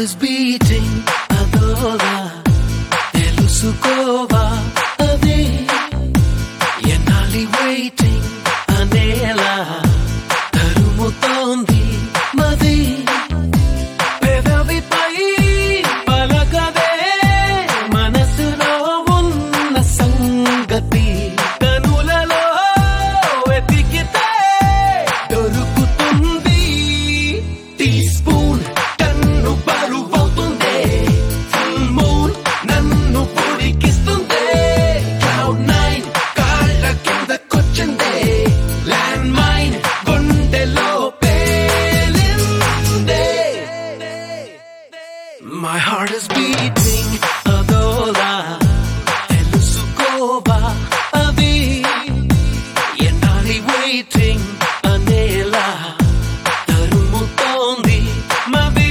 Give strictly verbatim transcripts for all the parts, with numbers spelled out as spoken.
is beating అదోలా తెలుసుకోవా అదే ఎన్నాలి waiting అనేలా తరుముతోంది మది పెదవిపై పలకదే మనసులో ఉన్న సంగతి కనులలో వెతికితే దొరుకుతుంది టీ స్పూన్ కన్ను బరువవుతుంది ఫుల్ మూన్ నన్ను పొడికిస్తుంది క్లౌడ్ నైన్ కాళ్ళ కిందకొచ్చింది ల్యాండ్ మైన్ గుండెలో పేలిందే My heart is beating అదోలా తెలుసుకోవా అది ఎన్నాలి waiting అనేలా తరుముతోంది మది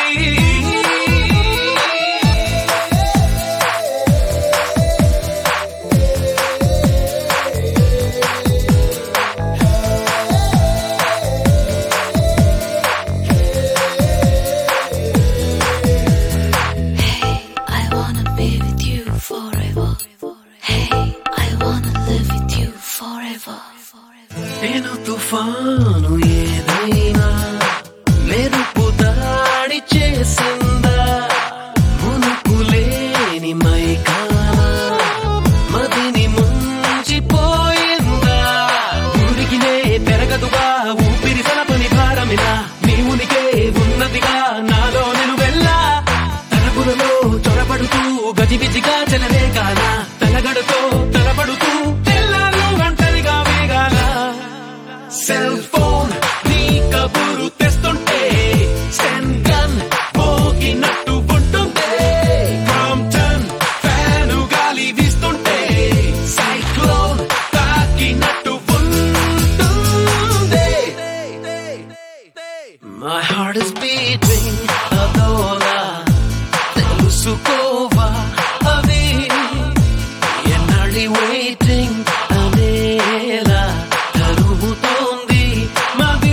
I wanna be with you forever. Hey, I wanna live with you forever. నేను తుఫాను ఏదైనా మెరుపు దాడి చేసిందా మునుకులేని మైకానా మదిని ముంచిపోయిందా ఊరికినే పెరగదుగా ఊపిరి సలపని భారమిలా నీ ఉనికే ఉన్నదిగా నాలో నేను వెళ్ళా తలపులలో చొరబడుతూ గజిబిజిగా చెలరే కాల తలగడుతో తలపడుతూ తెల్లారు ఒంటరిగా వేగాల సెల్ ఫోన్ నీ కబురు తెస్తుంటే సెన్ గన్ మోగినట్టు ఉంటుందే క్రాంప్టన్ ఫ్యాను గాలి వీస్తుంటే సైక్లోన్ తాకినట్టు ఉంటుందే My heart is beating అదోలా తెలుసుకోవా అది ఎన్నాళ్ళి waiting అనేలా తరుముతోంది మది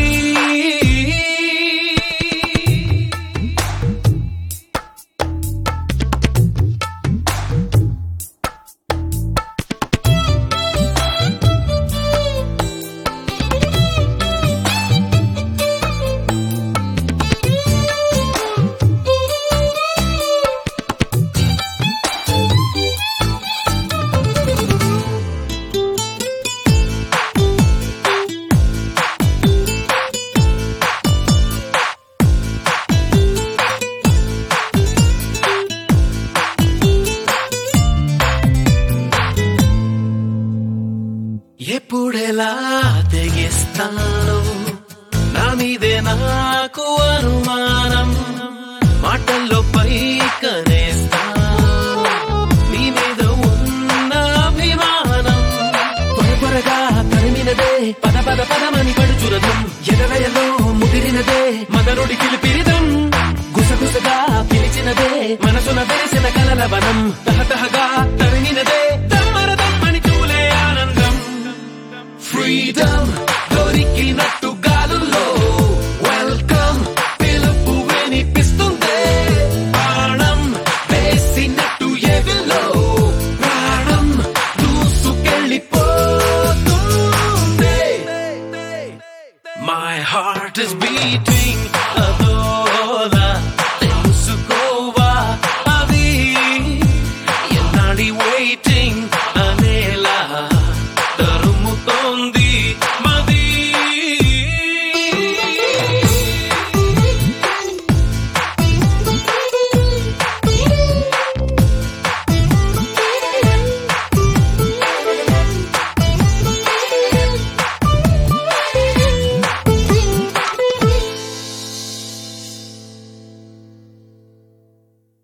ఎప్పుడెలా తెగిస్తాను నా మీదే నాకు అనుమానం మాటల్లో పైకనేస్తాను నీ మీద ఉన్న అభిమానం త్వరగా తరిమినదే పద పద పదమని పడుచురదం ఎదలయలో ముదిరినదే మదనుడి పిలిపిరిదం గుసగుసగా పిలిచినదే మనసున వెలిసిన కలల వనం తహతహగా తరి